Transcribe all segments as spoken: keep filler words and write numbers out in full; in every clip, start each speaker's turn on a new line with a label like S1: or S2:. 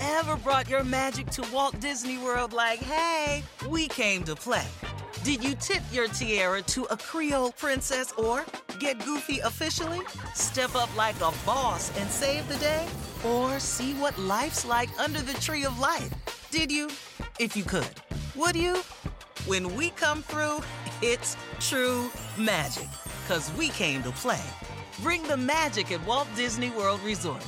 S1: ever brought your magic to Walt Disney World like, hey, we came to play? Did you tip your tiara to a Creole princess or get goofy officially? Step up like a boss and save the day? Or see what life's like under the tree of life? Did you? If you could. Would you? When we come through, it's true magic. 'Cause we came to play. Bring the magic at Walt Disney World Resort.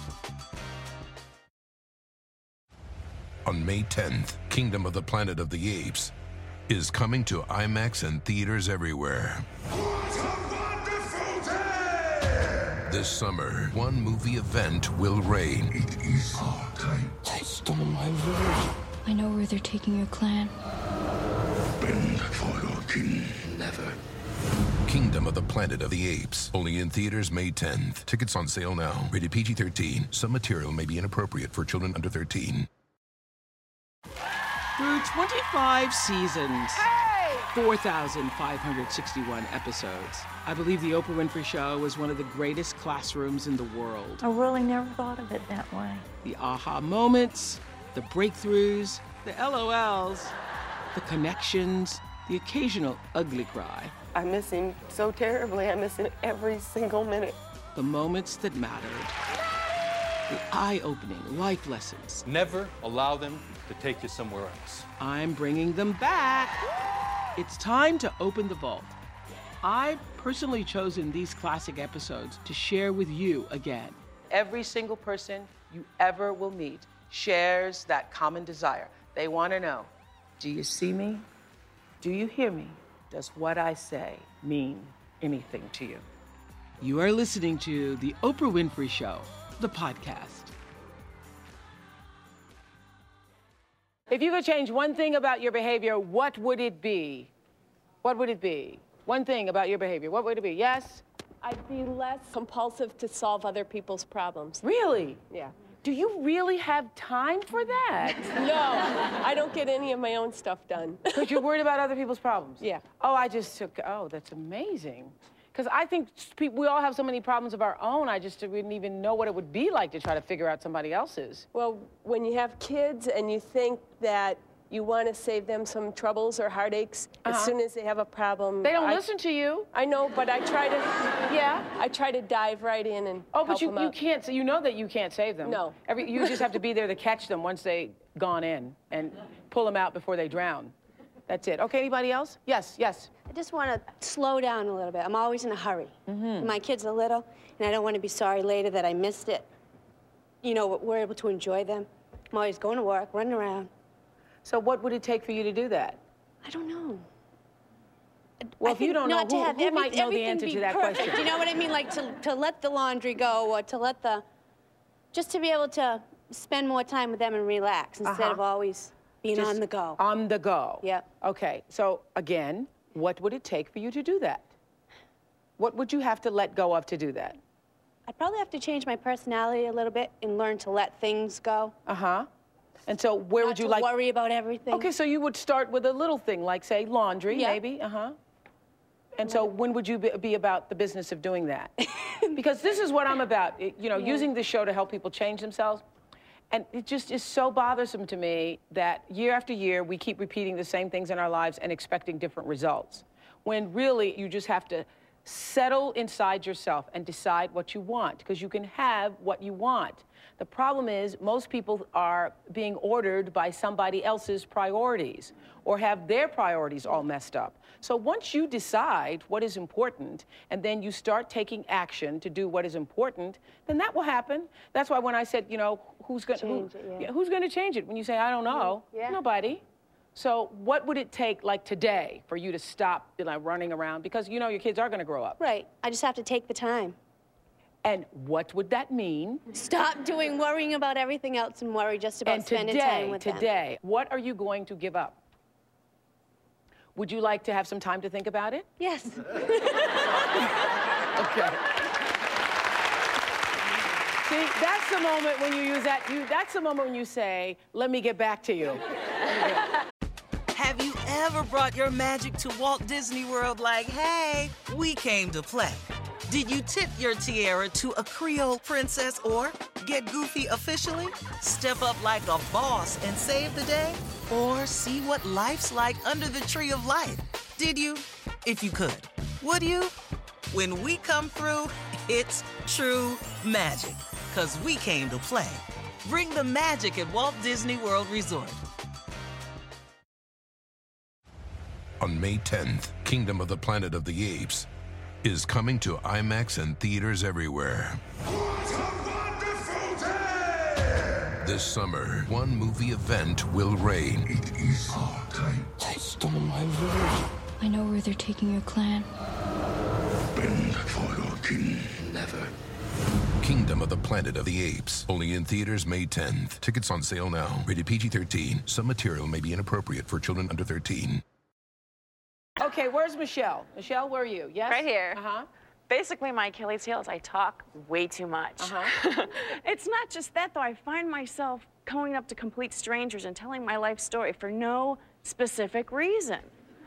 S2: On May tenth, Kingdom of the Planet of the Apes is coming to IMAX and theaters everywhere.
S3: What a wonderful day!
S2: This summer, one movie event will reign.
S3: It is our time.
S4: They stole my village.
S5: I know where they're taking your clan.
S3: Bend for your king.
S4: Never.
S2: Kingdom of the Planet of the Apes. Only in theaters May tenth. Tickets on sale now. Rated P G thirteen. Some material may be inappropriate for children under thirteen.
S6: Through twenty-five seasons, hey! four thousand five hundred sixty-one episodes, I believe The Oprah Winfrey Show was one of the greatest classrooms in the world.
S7: I really never thought of it that way.
S6: The aha moments, the breakthroughs, the L O Ls, the connections, the occasional ugly cry.
S8: I miss him so terribly. I miss him every single minute.
S6: The moments that mattered. The eye-opening life lessons.
S9: Never allow them to take you somewhere else.
S6: I'm bringing them back. It's time to open the vault. I've personally chosen these classic episodes to share with you again. Every single person you ever will meet shares that common desire. They want to know, do you see me? Do you hear me? Does what I say mean anything to you? You are listening to The Oprah Winfrey Show, the podcast. If you could change one thing about your behavior, what would it be? What would it be? One thing about your behavior, what would it be? Yes?
S10: I'd be less compulsive to solve other people's problems.
S6: Really?
S10: Yeah.
S6: Do you really have time for that?
S10: No, I don't get any of my own stuff done.
S6: Because you're worried about other people's problems?
S10: Yeah.
S6: Oh, I just took, oh, that's amazing. Because I think people, we all have so many problems of our own, I just didn't even know what it would be like to try to figure out somebody else's.
S10: Well, when you have kids and you think that you want to save them some troubles or heartaches, uh-huh. as soon as they have a problem...
S6: They don't
S10: I,
S6: listen to you.
S10: I know, but I try to, yeah, I try to dive right in and
S6: Oh, but
S10: help
S6: you,
S10: them
S6: you
S10: out.
S6: can't, you know that you can't save them.
S10: No.
S6: Every, you just have to be there to catch them once they've gone in and pull them out before they drown. That's it. Okay, anybody else? Yes, yes.
S11: I just want to slow down a little bit. I'm always in a hurry.
S6: Mm-hmm.
S11: My kids are little, and I don't want to be sorry later that I missed it. You know, we're able to enjoy them. I'm always going to work, running around.
S6: So what would it take for you to do that?
S11: I don't know.
S6: Well,
S11: I
S6: if you don't know,
S11: not
S6: who,
S11: to have
S6: who
S11: every,
S6: might know the answer
S11: be
S6: to that
S11: perfect.
S6: question?
S11: Do you know what I mean? Like to, to let the laundry go or to let the... Just to be able to spend more time with them and relax instead
S6: Uh-huh.
S11: of always being
S6: Just
S11: on the go.
S6: On the go.
S11: Yep.
S6: Okay, so again, what would it take for you to do that? What would you have to let go of to do that?
S11: I'd probably have to change my personality a little bit and learn to let things go.
S6: Uh-huh. And so where
S11: Not
S6: would you
S11: to
S6: like...
S11: worry about everything.
S6: Okay, so you would start with a little thing, like, say, laundry,
S11: Yeah.
S6: maybe, uh-huh. And so when would you be, be about the business of doing that? Because this is what I'm about, it- you know,
S11: Yeah.
S6: using this show to help people change themselves. And it just is so bothersome to me that year after year, we keep repeating the same things in our lives and expecting different results. When really, you just have to settle inside yourself and decide what you want, because you can have what you want. The problem is most people are being ordered by somebody else's priorities or have their priorities all messed up. So once you decide what is important and then you start taking action to do what is important, then that will happen. That's why when I said, you know, who's going who,
S11: it, yeah.
S6: yeah, who's going to change it? When you say, I don't know,
S11: Yeah.
S6: nobody. So what would it take, like today, for you to stop, you know, running around? Because you know your kids are going to grow up.
S11: Right. I just have to take the time.
S6: And what would that mean?
S11: Stop doing worrying about everything else and worry just about
S6: And
S11: spending
S6: today,
S11: time with them.
S6: today, what are you going to give up? Would you like to have some time to think about it?
S11: Yes.
S6: Okay. See, that's the moment when you use that, you, that's the moment when you say, let me get back to you.
S1: Have you ever brought your magic to Walt Disney World like, hey, we came to play? Did you tip your tiara to a Creole princess or get goofy officially? Step up like a boss and save the day? Or see what life's like under the tree of life? Did you? If you could. Would you? When we come through, it's true magic. 'Cause we came to play. Bring the magic at Walt Disney World Resort.
S2: On May tenth, Kingdom of the Planet of the Apes is coming to IMAX and theaters everywhere.
S3: What a wonderful day!
S2: This summer, one movie event will reign.
S3: It is our time.
S4: They stole my village.
S5: I know where they're taking your clan.
S3: Bend for your king.
S4: Never.
S2: Kingdom of the Planet of the Apes. Only in theaters May tenth. Tickets on sale now. Rated P G thirteen. Some material may be inappropriate for children under thirteen.
S6: Okay, where's Michelle? Michelle, where are you? Yes?
S12: Right here.
S6: Uh-huh.
S12: Basically, my Achilles heel is I talk way too much.
S6: Uh-huh.
S12: It's not just that, though. I find myself going up to complete strangers and telling my life story for no specific reason.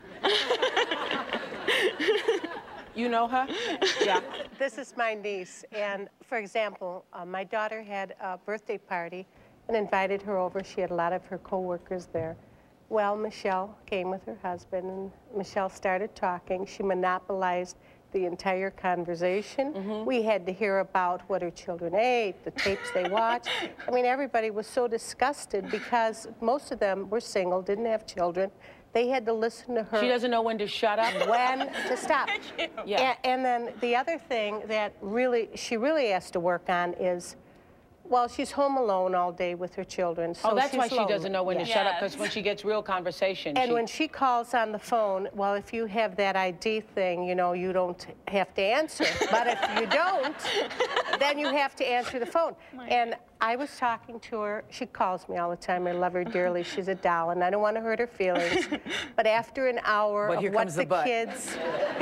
S6: You know her? Yeah.
S13: This is my niece, and for example, uh, my daughter had a birthday party and invited her over. She had a lot of her coworkers there. Well, Michelle came with her husband, and Michelle started talking. She monopolized the entire conversation.
S6: Mm-hmm.
S13: We had to hear about what her children ate, the tapes they watched. I mean, everybody was so disgusted because most of them were single, didn't have children. They had to listen to her.
S6: She doesn't know when to shut up.
S13: When to stop.
S6: Yeah.
S13: And, and then the other thing that really, she really has to work on is, well, she's home alone all day with her children. So
S6: oh, that's
S13: she's
S6: why she
S13: lonely.
S6: doesn't know when
S13: Yes.
S6: to shut up, because when she gets real conversation.
S13: And
S6: she...
S13: when she calls on the phone, well, if you have that I D thing, you know, you don't have to answer. But if you don't, then you have to answer the phone. And I was talking to her. She calls me all the time. I love her dearly. She's a doll, and I don't want to hurt her feelings. But after an hour
S6: But
S13: of
S6: here
S13: what
S6: comes
S13: the,
S6: the butt.
S13: kids...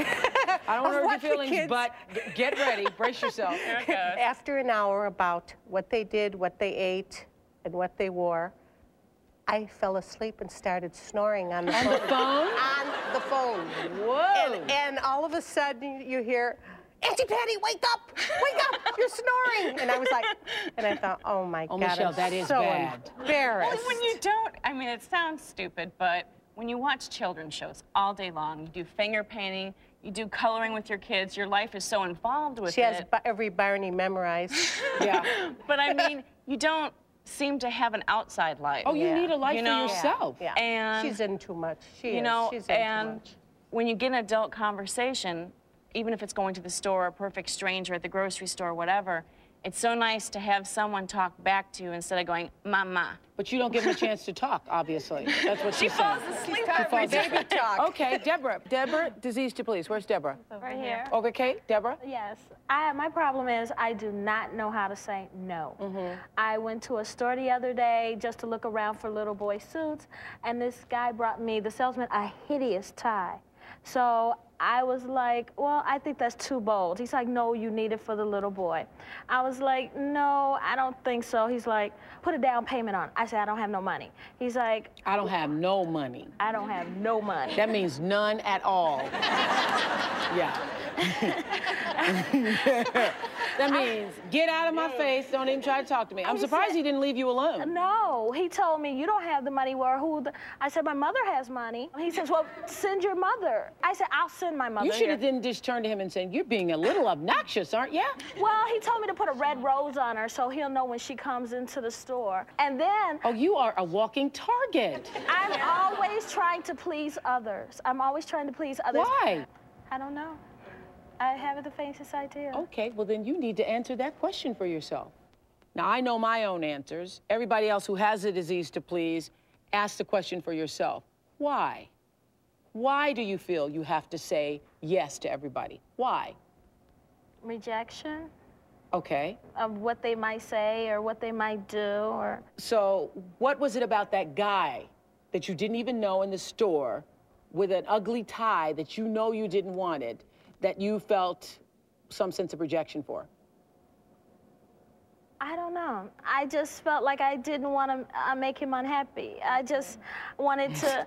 S6: I don't want to
S13: of
S6: hurt
S13: what
S6: your feelings,
S13: the kids-
S6: but get ready. Brace yourself.
S13: After an hour about what they did, what they ate, and what they wore, I fell asleep and started snoring on the
S6: On
S13: phone.
S6: the phone?
S13: On the phone.
S6: Whoa.
S13: And, and all of a sudden you hear, Auntie Patty, wake up! Wake up! You're snoring! And I was like, and I thought, oh my
S6: Oh,
S13: God,
S6: Michelle,
S13: I'm
S6: that is
S13: so
S6: bad.
S13: embarrassed.
S12: Well, when you don't, I mean, it sounds stupid, but when you watch children's shows all day long, you do finger painting, you do coloring with your kids, your life is so involved with
S13: She
S12: it.
S13: has ba- every Barney memorized.
S6: Yeah.
S12: But I mean, you don't seem to have an outside life.
S6: Oh, you
S13: Yeah.
S6: need a life
S12: You
S6: for
S12: know,
S6: yourself.
S13: Yeah.
S12: And
S13: she's in too much. She
S12: you
S13: is.
S12: know,
S13: She's in
S12: and
S13: too much.
S12: when you get an adult conversation, even if it's going to the store, a perfect stranger at the grocery store, whatever, it's so nice to have someone talk back to you instead of going, mama.
S6: But you don't give them a chance to talk, obviously. That's what
S12: She
S6: she's saying.
S12: falls asleep
S6: She
S12: every
S6: falls
S12: day.
S6: asleep. Okay, Deborah. Deborah, disease to please. Where's Deborah?
S14: Right here.
S6: Okay, Kate, Deborah?
S14: Yes. I, my problem is I do not know how to say no.
S6: Mm-hmm.
S14: I went to a store the other day just to look around for little boy suits, and this guy brought me, the salesman, a hideous tie. So I was like, well, I think that's too bold. He's like, no, you need it for the little boy. I was like, no, I don't think so. He's like, put a down payment on. I said, I don't have no money. He's like,
S6: I don't have no money.
S14: I don't have no money.
S6: That means none at all. Yeah. That means get out of my face. Don't even try to talk to me. I'm
S14: He
S6: surprised
S14: said-
S6: he didn't leave you alone.
S14: No, he told me, you don't have the money. Well, who? The, I said, my mother has money. He says, well, send your mother. I said, I'll send my mother.
S6: You should have
S14: here.
S6: then just turned to him and said, you're being a little obnoxious, aren't you?
S14: Well, he told me to put a red rose on her so he'll know when she comes into the store. And then
S6: Oh, you are a walking target.
S14: I'm always trying to please others. I'm always trying to please others.
S6: Why?
S14: I don't know. I haven't the faintest idea.
S6: Okay, well then you need to answer that question for yourself. Now, I know my own answers. Everybody else who has a disease to please, ask the question for yourself. Why? Why do you feel you have to say yes to everybody? Why?
S14: Rejection
S6: Okay.
S14: of what they might say or what they might do or...
S6: So what was it about that guy that you didn't even know in the store with an ugly tie that you know you didn't want it, that you felt some sense of rejection for?
S14: I don't know. I just felt like I didn't want to uh, make him unhappy. I just wanted to,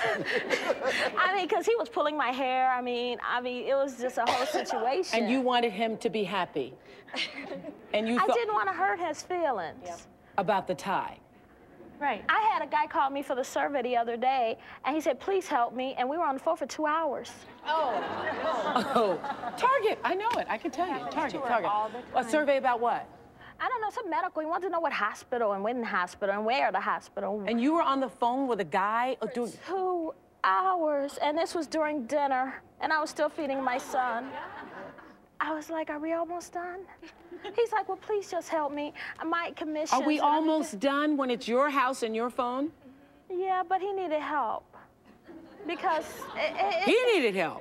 S14: I mean, because he was pulling my hair. I mean, I mean, it was just a whole situation.
S6: And you wanted him to be happy. And you
S14: I
S6: thought
S14: didn't want to hurt his feelings.
S6: Yep. About the tie.
S14: Right. I had a guy call me for the survey the other day, and he said, please help me, and we were on the phone for two hours.
S6: Oh. Oh. Target. I know it. I can tell you. Target. Target. A survey about what?
S14: I don't know, some medical. He wanted to know what hospital and when the hospital and where the hospital.
S6: And you were on the phone with a guy?
S14: For doing... two hours, and this was during dinner, and I was still feeding my son. I was like, are we almost done? He's like, well, please just help me. My commission.
S6: Are we almost done when it's your house and your phone?
S14: Yeah, but he needed help. Because... It, it,
S6: he needed help?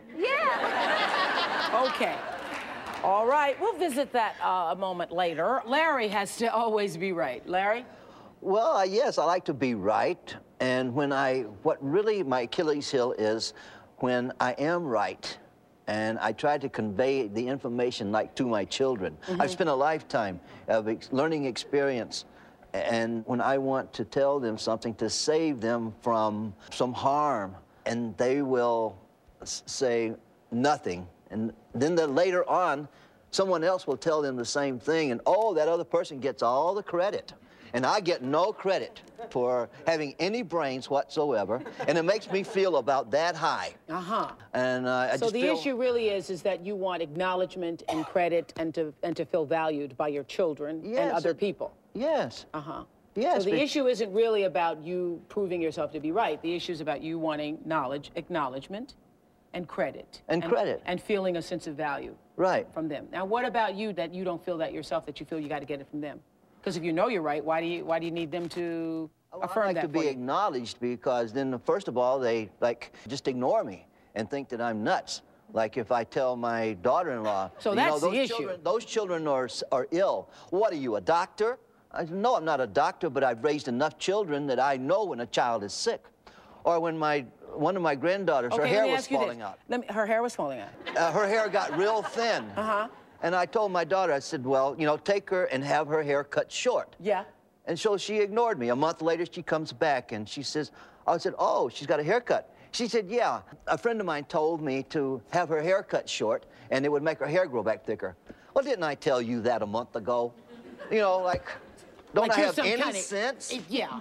S14: Yeah.
S6: Okay. All right, we'll visit that uh, a moment later. Larry has to always be right. Larry?
S15: Well, uh, yes, I like to be right. And when I, what really my Achilles heel is when I am right and I try to convey the information like to my children. Mm-hmm. I've spent a lifetime of ex learning experience. And when I want to tell them something to save them from some harm, and they will say nothing. And then the, later on, someone else will tell them the same thing, and oh, that other person gets all the credit. And I get no credit for having any brains whatsoever, and it makes me feel about that high.
S6: Uh-huh.
S15: And uh, I
S6: so
S15: just
S6: the
S15: feel...
S6: issue really is, is that you want acknowledgement and credit and to, and to feel valued by your children
S15: yes,
S6: and other
S15: it,
S6: people.
S15: Yes.
S6: Uh-huh.
S15: Yes.
S6: So the issue isn't really about you proving yourself to be right. The issue is about you wanting knowledge, acknowledgement, and credit.
S15: And, and credit.
S6: And feeling a sense of value.
S15: Right.
S6: From them. Now, what about you that you don't feel that yourself, that you feel you got to get it from them? Because if you know you're right, why do you why do you need them to
S15: well,
S6: affirm
S15: I like
S6: that
S15: to be
S6: for you?
S15: acknowledged, because then, first of all, they like just ignore me and think that I'm nuts. Like if I tell my daughter-in-law,
S6: so
S15: you
S6: that's
S15: know, those
S6: the issue.
S15: Children, those children are are ill. What are you, a doctor? I said, no, I'm not a doctor, but I've raised enough children that I know when a child is sick. Or when my one of my granddaughters,
S6: okay,
S15: her hair
S6: let me
S15: was
S6: ask you
S15: falling
S6: this.
S15: out.
S6: Let me, her hair was falling out.
S15: Uh, her hair got real thin.
S6: Uh-huh.
S15: And I told my daughter, I said, well, you know, take her and have her hair cut short.
S6: Yeah.
S15: And so she ignored me. A month later, she comes back and she says, I said, oh, she's got a haircut. She said, yeah, a friend of mine told me to have her hair cut short and it would make her hair grow back thicker. Well, didn't I tell you that a month ago? You know, like, don't
S6: like
S15: I have any
S6: kind of,
S15: sense?
S6: Yeah.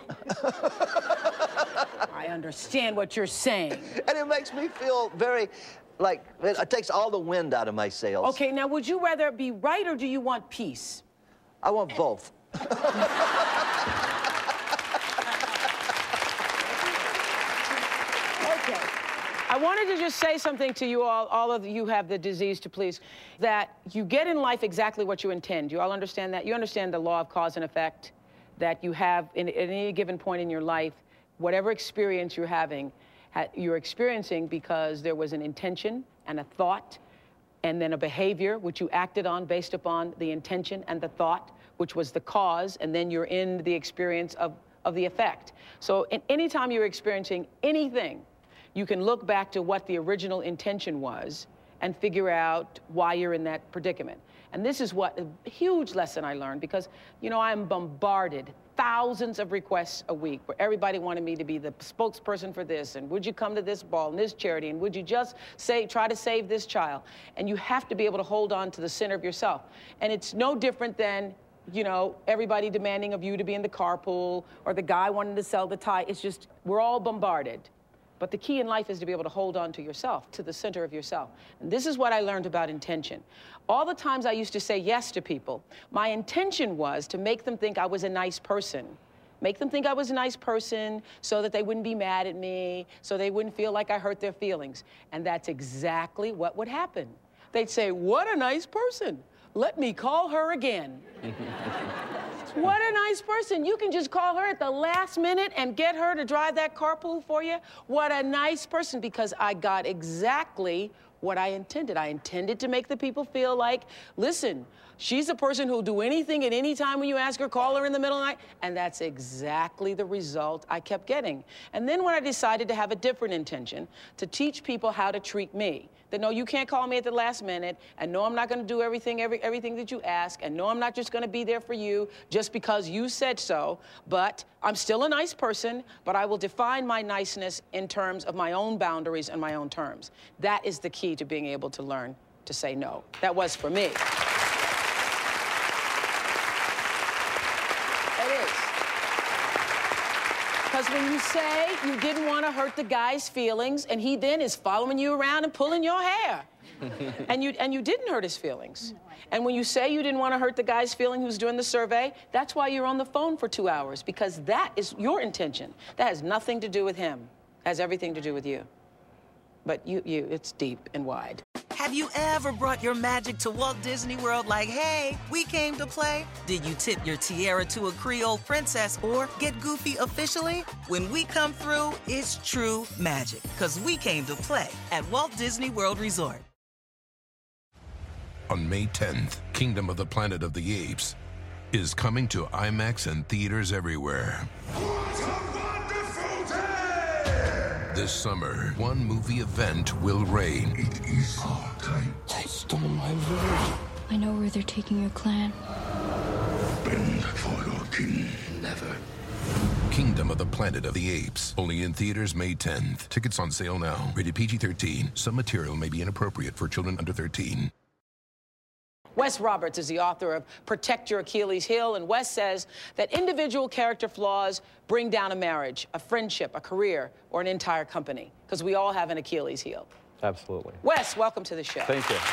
S6: I understand what you're saying.
S15: And it makes me feel very, like, it takes all the wind out of my sails.
S6: Okay, now would you rather be right or do you want peace?
S15: I want both.
S6: Okay. I wanted to just say something to you all, all of you have the disease to please, that you get in life exactly what you intend. You all understand that? You understand the law of cause and effect, that you have in, at any given point in your life, whatever experience you're having, ha you're experiencing because there was an intention and a thought and then a behavior which you acted on based upon the intention and the thought, which was the cause, and then you're in the experience of, of the effect. So in, anytime you're experiencing anything, you can look back to what the original intention was and figure out why you're in that predicament. And this is what a huge lesson I learned, because, you know, I'm bombarded thousands of requests a week where everybody wanted me to be the spokesperson for this, and would you come to this ball and this charity, and would you just say, try to save this child? And you have to be able to hold on to the center of yourself. And it's no different than, you know, everybody demanding of you to be in the carpool or the guy wanting to sell the tie. It's just, we're all bombarded. But the key in life is to be able to hold on to yourself, to the center of yourself. And this is what I learned about intention. All the times I used to say yes to people, my intention was to make them think I was a nice person. Make them think I was a nice person so that they wouldn't be mad at me, so they wouldn't feel like I hurt their feelings. And that's exactly what would happen. They'd say, what a nice person. Let me call her again. What a nice person. You can just call her at the last minute and get her to drive that carpool for you. What a nice person, because I got exactly what I intended. I intended to make the people feel like, listen, She's the person who'll do anything at any time when you ask her, call her in the middle of the night. And that's exactly the result I kept getting. And then when I decided to have a different intention, to teach people how to treat me, that no, you can't call me at the last minute, and no, I'm not going to do everything, every, everything that you ask, and no, I'm not just going to be there for you just because you said so, but I'm still a nice person, but I will define my niceness in terms of my own boundaries and my own terms. That is the key to being able to learn to say no. That was for me. Because when you say you didn't want to hurt the guy's feelings, and he then is following you around and pulling your hair, and you and you didn't hurt his feelings. And when you say you didn't want to hurt the guy's feeling who's doing the survey, that's why you're on the phone for two hours, because that is your intention. That has nothing to do with him. It has everything to do with you. But you, you, it's deep and wide.
S1: Have you ever brought your magic to Walt Disney World like, hey, we came to play? Did you tip your tiara to a Creole princess or get goofy officially? When we come through, it's true magic, because we came to play at Walt Disney World Resort.
S2: On May tenth, Kingdom of the Planet of the Apes is coming to IMAX and theaters everywhere. This summer, one movie event will reign.
S3: It is our time.
S4: They stole my village.
S5: I know where they're taking your clan.
S3: Bend for your king.
S2: Never. Kingdom of the Planet of the Apes. Only in theaters May tenth. Tickets on sale now. Rated P G thirteen. Some material may be inappropriate for children under thirteen.
S6: Wes Roberts is the author of Protect Your Achilles Heel, and Wes says that individual character flaws bring down a marriage, a friendship, a career, or an entire company, because we all have an Achilles heel.
S9: Absolutely.
S6: Wes, welcome to the show.
S9: Thank you.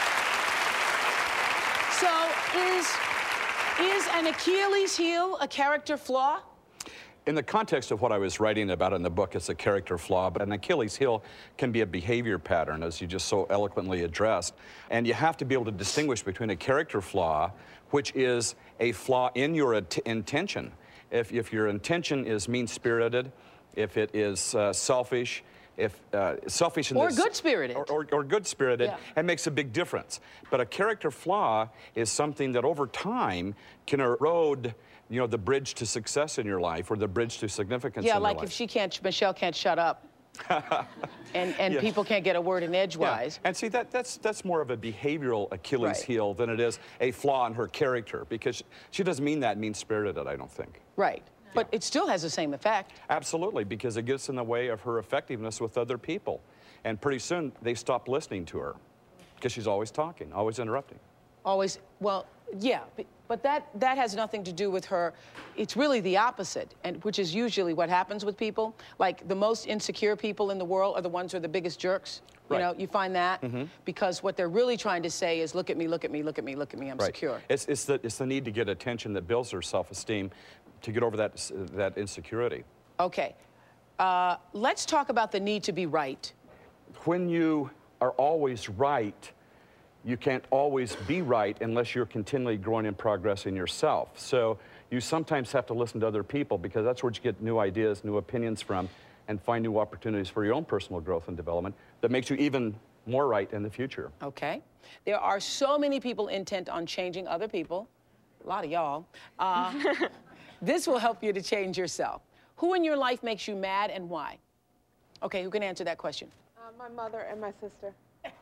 S6: So is, is an Achilles heel a character flaw?
S9: In the context of what I was writing about in the book, it's a character flaw, but an Achilles heel can be a behavior pattern, as you just so eloquently addressed. And you have to be able to distinguish between a character flaw, which is a flaw in your intention. If, if your intention is mean-spirited, if it is uh, selfish, if uh, selfishness...
S6: Or good-spirited.
S9: Or, or, or good-spirited,
S6: yeah.
S9: It makes a big difference. But a character flaw is something that over time can erode, you know, the bridge to success in your life, or the bridge to significance
S6: yeah,
S9: in your
S6: like
S9: life.
S6: if she can't, Michelle can't shut up. and and
S9: yes.
S6: people can't get a word in edgewise.
S9: Yeah. And see, that, that's, that's more of a behavioral Achilles
S6: right.
S9: heel than it is a flaw in her character, because she, she doesn't mean that mean-spirited, I don't think.
S6: Right. But it still has the same effect.
S9: Absolutely, because it gets in the way of her effectiveness with other people. And pretty soon, they stop listening to her, because she's always talking, always interrupting.
S6: Always, well, yeah, but that, that has nothing to do with her. It's really the opposite, and which is usually what happens with people. Like, the most insecure people in the world are the ones who are the biggest jerks. You
S9: right.
S6: know, you find that?
S9: Mm-hmm.
S6: Because what they're really trying to say is, look at me, look at me, look at me, look at me, I'm
S9: right.
S6: secure.
S9: It's, it's, the, it's the need to get attention that builds her self-esteem to get over that, that insecurity.
S6: Okay. Uh, let's talk about the need to be right.
S9: When you are always right, you can't always be right unless you're continually growing and progressing yourself. So you sometimes have to listen to other people, because that's where you get new ideas, new opinions from, and find new opportunities for your own personal growth and development that makes you even more right in the future.
S6: Okay. There are so many people intent on changing other people, a lot of y'all. Uh, this will help you to change yourself. Who in your life makes you mad and why? Okay, who can answer that question?
S8: Uh, my mother and my sister.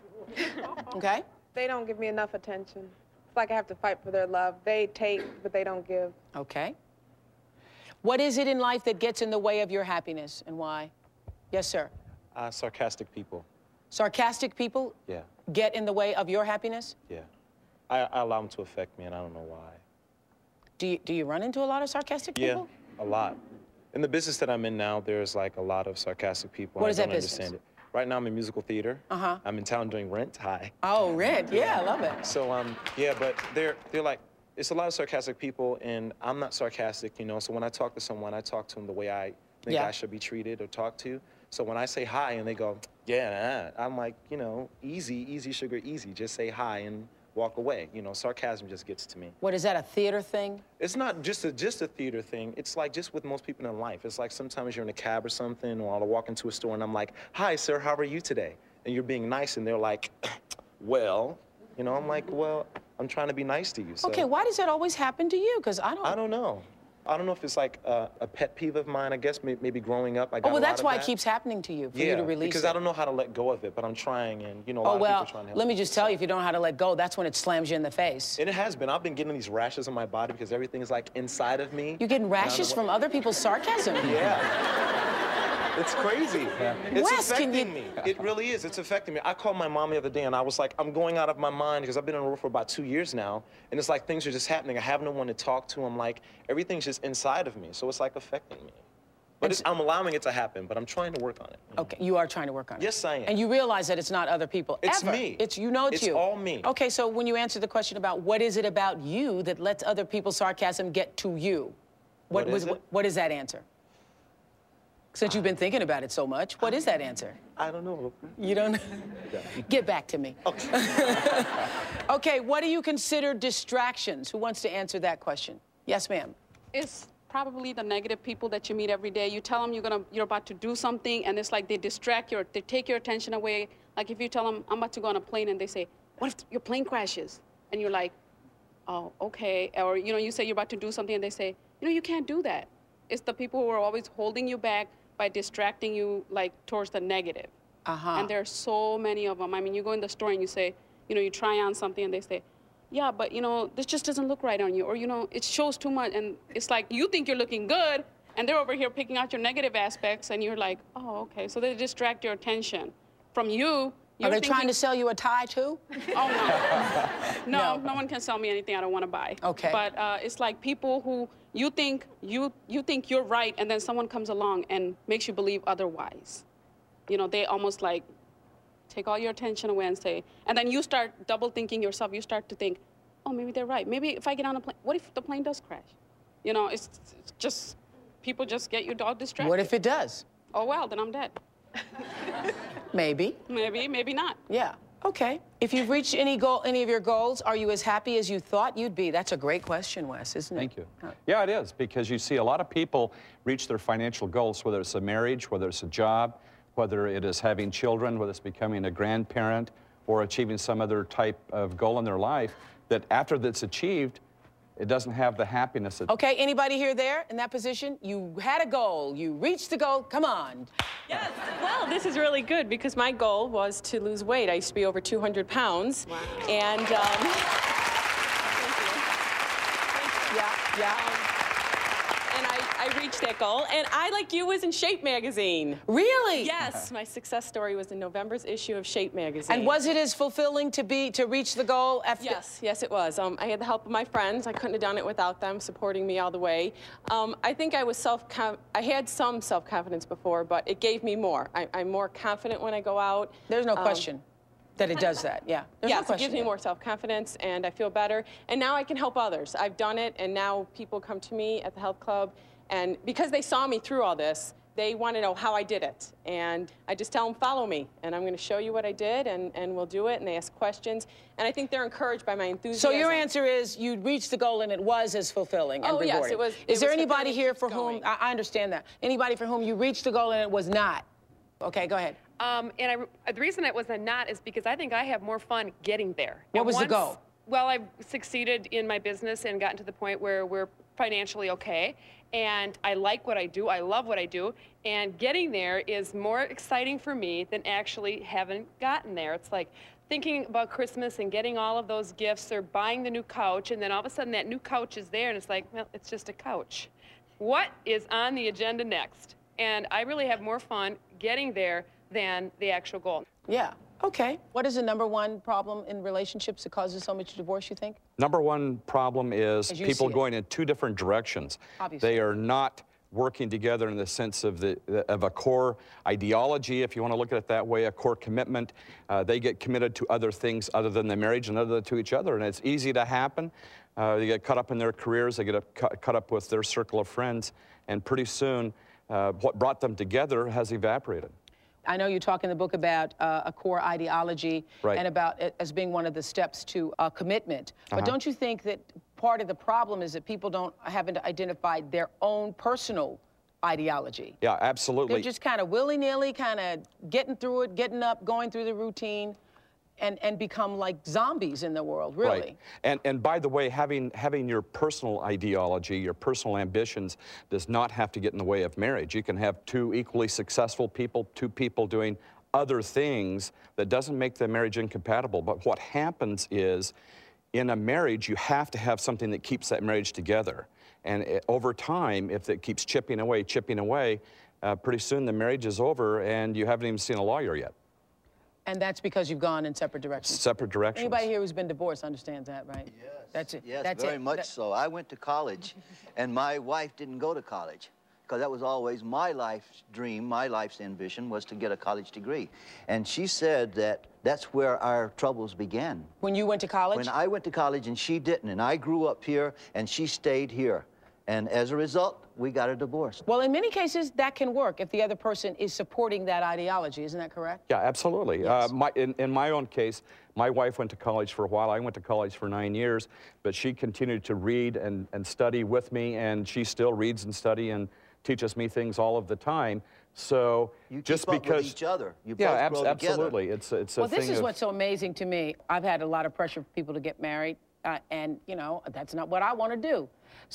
S6: Okay.
S8: They don't give me enough attention. It's like I have to fight for their love. They take, but they don't give.
S6: Okay. What is it in life that gets in the way of your happiness, and why? Yes, sir.
S16: Uh, sarcastic people.
S6: Sarcastic people?
S16: Yeah.
S6: Get in the way of your happiness?
S16: Yeah. I, I allow them to affect me, and I don't know why.
S6: Do you, do you run into a lot of sarcastic people?
S16: Yeah, a lot. In the business that I'm in now, there's like a lot of sarcastic people.
S6: What is
S16: I don't
S6: that business?
S16: understand it. Right now, I'm in musical theater.
S6: Uh-huh.
S16: I'm in town doing Rent. Hi.
S6: Oh, Rent. Yeah, I love it.
S16: So, um, yeah, but they're, they're like, it's a lot of sarcastic people, and I'm not sarcastic, you know? So when I talk to someone, I talk to them the way I think
S6: yeah.
S16: I should be treated or talked to. So when I say hi and they go, yeah, nah, I'm like, you know, easy, easy, sugar, easy. Just say hi and walk away. You know, sarcasm just gets to me.
S6: What, is that a theater thing?
S16: It's not just a, just a theater thing. It's like just with most people in life. It's like sometimes you're in a cab or something, or I'll walk into a store and I'm like, hi, sir, how are you today? And you're being nice, and they're like, well, you know, I'm like, well, I'm trying to be nice to you. So.
S6: Okay, why does that always happen to you? Because I don't...
S16: I don't know. I don't know if it's like a, a pet peeve of mine, I guess, maybe growing up. I got
S6: oh, well,
S16: a lot
S6: that's
S16: of
S6: why
S16: that.
S6: it keeps happening to you, for
S16: yeah,
S6: you to release
S16: because
S6: it.
S16: I don't know how to let go of it, but I'm trying, and, you know, a lot
S6: oh, well,
S16: of people are trying to help
S6: let me
S16: me.
S6: just tell you, if you don't know how to let go, that's when it slams you in the face.
S16: And it has been. I've been getting these rashes on my body because everything's, like, inside of me.
S6: You're getting rashes from other people's sarcasm?
S16: Yeah. It's crazy. Yeah. It's
S6: Wes,
S16: affecting
S6: can you...
S16: me. It really is. It's affecting me. I called my mom the other day, and I was like, I'm going out of my mind because I've been in a row for about two years now, and it's like things are just happening. I have no one to talk to. I'm like, everything's just inside of me, so it's like affecting me. But it's, I'm allowing it to happen, but I'm trying to work on it. You know?
S6: Okay, you are trying to work on it.
S16: Yes, I am.
S6: And you realize that it's not other people.
S16: It's
S6: ever.
S16: me.
S6: It's you know it's,
S16: it's
S6: you.
S16: It's all me.
S6: Okay, so when you answer the question about what is it about you that lets other people's sarcasm get to you, what,
S16: what
S6: was
S16: is it?
S6: What, what is that answer? Since you've been thinking about it so much, what is that answer?
S16: I don't know.
S6: You don't know? Get back to me. Okay. Okay, what do you consider distractions? Who wants to answer that question? Yes, ma'am.
S17: It's probably the negative people that you meet every day. You tell them you're gonna, you're about to do something, and it's like they distract your, they take your attention away. Like if you tell them, I'm about to go on a plane, and they say, what if your plane crashes? And you're like, oh, okay. Or, you know, you say you're about to do something, and they say, you know, you can't do that. It's the people who are always holding you back by distracting you, like, towards the negative.
S6: Uh-huh.
S17: And there are so many of them. I mean, you go in the store and you say, you know, you try on something, and they say, yeah, but, you know, this just doesn't look right on you. Or, you know, it shows too much. And it's like, you think you're looking good, and they're over here picking out your negative aspects, and you're like, oh, okay. So they distract your attention from you.
S6: Are they thinking, trying to sell you a tie, too?
S17: Oh, no. no. No, no one can sell me anything I don't want to buy.
S6: Okay.
S17: But uh, it's like people who you think, you, you think you're right, and then someone comes along and makes you believe otherwise. You know, they almost like take all your attention away and say, and then you start double thinking yourself. You start to think, oh, maybe they're right. Maybe if I get on a plane, what if the plane does crash? You know, it's, it's just, people just get you all distracted.
S6: What if it does?
S17: Oh, well, then I'm dead.
S6: Maybe.
S17: Maybe, maybe not.
S6: Yeah. Okay. If you've reached any goal, any of your goals, are you as happy as you thought you'd be? That's a great question, Wes, isn't it?
S9: Thank you. Yeah, it is, because you see a lot of people reach their financial goals, whether it's a marriage, whether it's a job, whether it is having children, whether it's becoming a grandparent, or achieving some other type of goal in their life, that after that's achieved, it doesn't have the happiness. That
S6: okay, anybody here there in that position? You had a goal, you reached the goal, come on.
S18: Yes, well, this is really good because my goal was to lose weight. I used to be over two hundred pounds. Wow. And, um,
S6: yeah, yeah.
S18: Um, and I, I reached that goal. And I, like you, was in Shape magazine.
S6: Really?
S18: Yes, my success story was in November's issue of Shape magazine.
S6: And was it as fulfilling to be, to reach the goal after?
S18: Yes, yes, it was. Um, I had the help of my friends. I couldn't have done it without them supporting me all the way. Um, I think I was self, I had some self-confidence before, but it gave me more. I, I'm more confident when I go out.
S6: There's no
S18: um,
S6: question that it does that, yeah. There's
S18: yes,
S6: no
S18: it gives me more self-confidence, and I feel better. And now I can help others. I've done it, and now people come to me at the health club, and because they saw me through all this, they want to know how I did it. And I just tell them, follow me, and I'm going to show you what I did, and, and we'll do it, and they ask questions. And I think they're encouraged by my enthusiasm.
S6: So your answer is you reached the goal, and it was as fulfilling and
S18: oh,
S6: rewarding.
S18: yes, it was.
S6: Is
S18: it
S6: there
S18: was
S6: anybody here for
S18: going.
S6: whom, I, I understand that, anybody for whom you reached the goal and it was not? Okay, go ahead.
S19: Um, and I, the reason it was a not is because I think I have more fun getting there.
S6: What
S19: and
S6: was
S19: once,
S6: the goal?
S19: Well, I've succeeded in my business and gotten to the point where we're financially okay. And I like what I do. I love what I do. And getting there is more exciting for me than actually having gotten there. It's like thinking about Christmas and getting all of those gifts or buying the new couch, and then all of a sudden that new couch is there, and it's like, well, it's just a couch. What is on the agenda next? And I really have more fun getting there than the actual goal.
S6: Yeah, okay. What is the number one problem in relationships that causes so much divorce, you think?
S9: Number one problem is people
S6: see
S9: going in two different directions.
S6: Obviously.
S9: They are not working together in the sense of the of a core ideology, if you want to look at it that way, a core commitment. Uh, they get committed to other things other than the marriage and other than to each other, and it's easy to happen. Uh, they get caught up in their careers, they get up, caught, caught up with their circle of friends, and pretty soon uh, what brought them together has evaporated.
S6: I know you talk in the book about uh, a core ideology
S9: right.
S6: and about it as being one of the steps to uh, commitment. But
S9: Uh-huh.
S6: don't you think that part of the problem is that people don't haven't identified their own personal ideology?
S9: Yeah, absolutely.
S6: They're just kind of willy-nilly, kind of getting through it, getting up, going through the routine. and, and become like zombies in the world, really.
S9: Right. And, and by the way, having, having your personal ideology, your personal ambitions does not have to get in the way of marriage. You can have two equally successful people, two people doing other things that doesn't make the marriage incompatible. But what happens is, in a marriage, you have to have something that keeps that marriage together. And it, over time, if it keeps chipping away, chipping away, uh, pretty soon the marriage is over and you haven't even seen a lawyer yet.
S6: And that's because you've gone in separate directions.
S9: Separate directions.
S6: Anybody here who's been divorced understands that, right?
S15: Yes.
S6: That's it.
S15: Yes,
S6: that's
S15: very
S6: it.
S15: much
S6: That-
S15: so. I went to college, and my wife didn't go to college, because that was always my life's dream, my life's ambition, was to get a college degree. And she said that that's where our troubles began.
S6: When you went to college?
S15: When I went to college and she didn't, and I grew up here and she stayed here. And as a result, we got a divorce.
S6: Well, in many cases, that can work if the other person is supporting that ideology. Isn't that correct?
S9: Yeah, absolutely.
S6: Yes.
S9: Uh, my, in, in my own case, my wife went to college for a while. I went to college for nine years, but she continued to read and, and study with me, and she still reads and study and teaches me things all of the time. So
S15: you
S9: just
S15: keep up
S9: because
S15: with each other, you
S9: yeah,
S15: both
S9: ab
S15: grow together.
S9: absolutely. It's it's a
S6: Well,
S9: thing
S6: this is
S9: of,
S6: what's so amazing to me. I've had a lot of pressure for people to get married, uh, and, you know, that's not what I want to do.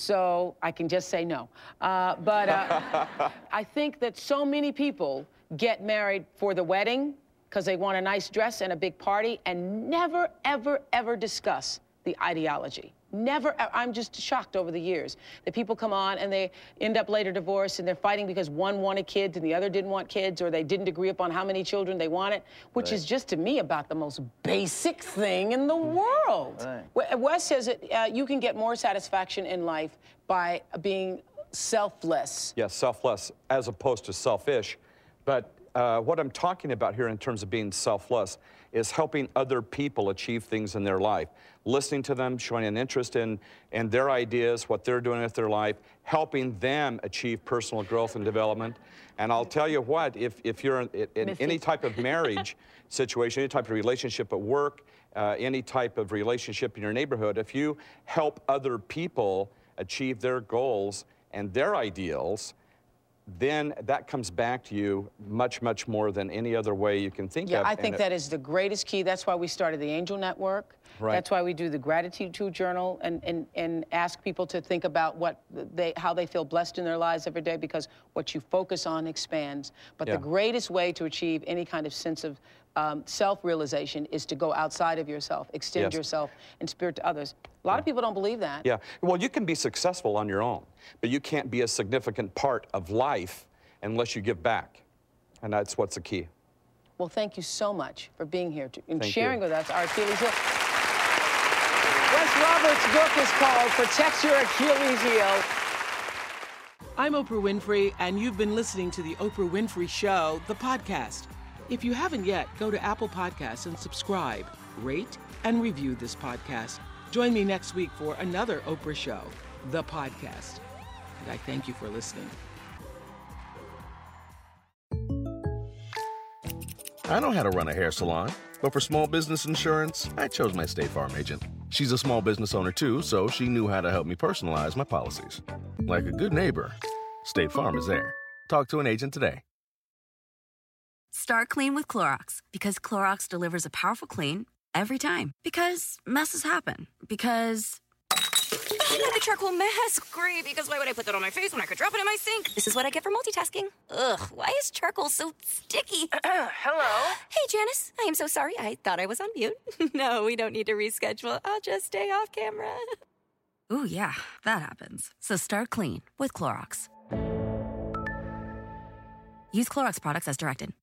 S6: So I can just say no. Uh, but uh, I think that so many people get married for the wedding because they want a nice dress and a big party and never, ever, ever discuss the ideology. Never, I'm just shocked over the years that people come on and they end up later divorced and they're fighting because one wanted kids and the other didn't want kids, or they didn't agree upon how many children they wanted, which
S15: Right.
S6: is just to me about the most basic thing in the world.
S15: Right.
S6: Wes says that uh, you can get more satisfaction in life by being selfless.
S9: Yes, selfless as opposed to selfish. But uh, what I'm talking about here in terms of being selfless is helping other people achieve things in their life, listening to them, showing an interest in, in their ideas, what they're doing with their life, helping them achieve personal growth and development. And I'll tell you what, if, if you're in, in any type of marriage situation, any type of relationship at work, uh, any type of relationship in your neighborhood, if you help other people achieve their goals and their ideals, then that comes back to you much, much more than any other way you can think
S6: Yeah,
S9: of.
S6: I think
S9: And it-
S6: that is the greatest key. That's why we started the Angel Network.
S9: Right.
S6: That's why we do the Gratitude Journal and, and, and ask people to think about what they, how they feel blessed in their lives every day, because what you focus on expands. But
S9: Yeah.
S6: the greatest way to achieve any kind of sense of um, self-realization is to go outside of yourself, extend
S9: Yes.
S6: yourself in spirit to others. A lot of people don't believe that.
S9: Yeah, well, you can be successful on your own, but you can't be a significant part of life unless you give back. And that's what's the key.
S6: Well, thank you so much for being here to, and
S9: Thank
S6: sharing
S9: you.
S6: with us our Achilles heel. Wes Roberts' book is called Protect Your Achilles Heel. I'm Oprah Winfrey, and you've been listening to The Oprah Winfrey Show, the podcast. If you haven't yet, go to Apple Podcasts and subscribe, rate, and review this podcast. Join me next week for another Oprah Show, the podcast. And I thank you for listening.
S20: I know how to run a hair salon, but for small business insurance, I chose my State Farm agent. She's a small business owner too, so she knew how to help me personalize my policies. Like a good neighbor, State Farm is there. Talk to an agent today.
S21: Start clean with Clorox, because Clorox delivers a powerful clean every time. Because messes happen. Because I got the charcoal mask. Great, because why would I put that on my face when I could drop it in my sink? This is what I get for multitasking. Ugh, why is charcoal so sticky?
S22: Hello?
S21: Hey, Janice. I am so sorry. I thought I was on mute. No, we don't need to reschedule. I'll just stay off camera. Ooh, yeah, that happens. So start clean with Clorox. Use Clorox products as directed.